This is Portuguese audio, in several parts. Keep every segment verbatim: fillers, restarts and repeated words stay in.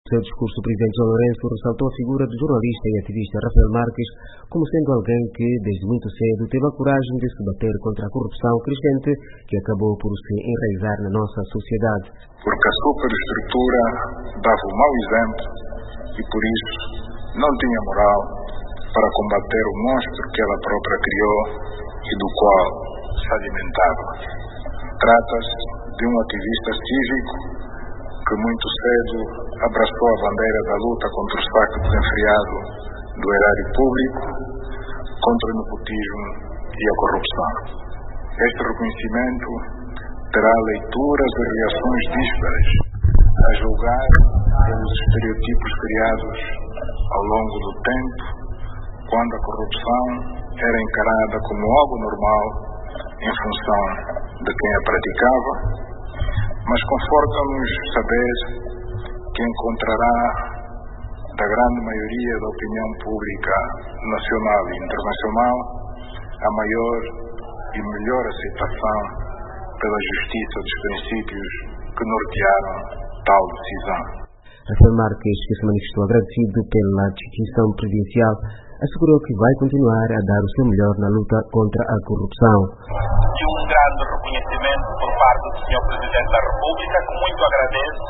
seu discurso, o presidente João Lourenço ressaltou a figura do jornalista e ativista Rafael Marques como sendo alguém que, desde muito cedo, teve a coragem de se bater contra a corrupção crescente que acabou por se enraizar na nossa sociedade. Porque a superestrutura dava um mau exemplo e, por isso, não tinha moral para combater o monstro que ela própria criou e do qual se alimentava. Trata-se de um ativista cívico que muito cedo abraçou a bandeira da luta contra o saque desenfreado do erário público, contra o nepotismo e a corrupção. Este reconhecimento terá leituras e reações díspares, a julgar pelos estereotipos criados ao longo do tempo, quando a corrupção era encarada como algo normal em função de quem a praticava, mas conforta-nos saber que encontrará da grande maioria da opinião pública nacional e internacional a maior e melhor aceitação pela justiça dos princípios que nortearam tal decisão. Rafael Marques, que se manifestou agradecido pela distinção presidencial, assegurou que vai continuar a dar o seu melhor na luta contra a corrupção. E um grande reconhecimento por parte do senhor Presidente da República, que muito agradeço,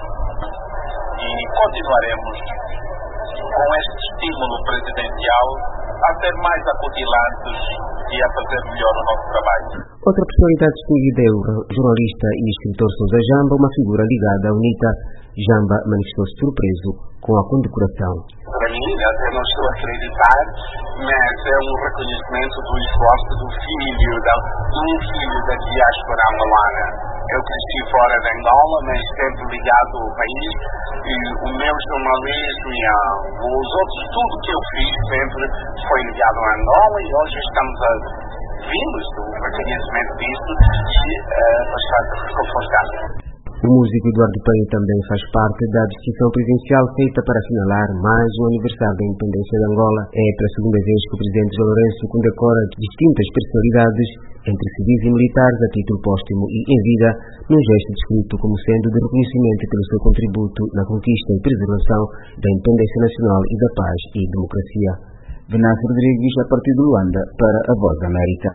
e continuaremos com este estímulo presidencial a ser mais acutilantes e a fazer melhor o nosso trabalho. Outra personalidade distinguida é o jornalista e escritor Sousa Jamba, uma figura ligada à UNITA. Jamba manifestou-se surpreso com a condecoração. Para mim, eu não estou a acreditar, mas é um reconhecimento do esforço do filho, de um filho da diáspora angolana. Eu cresci fora de Angola, mas sempre ligado ao país, e o meu jornalismo e os outros, tudo que eu fiz sempre foi ligado a Angola, e hoje estamos a vimos do reconhecimento disso e uh, bastante reconfortante. O músico Eduardo Penha também faz parte da distinção presidencial feita para assinalar mais um aniversário da independência de Angola. É pela segunda vez que o presidente João Lourenço condecora distintas personalidades, entre civis e militares, a título póstumo e em vida, num gesto descrito como sendo de reconhecimento pelo seu contributo na conquista e preservação da independência nacional e da paz e democracia. Venâncio Rodrigues, a partir de Luanda, para a Voz da América.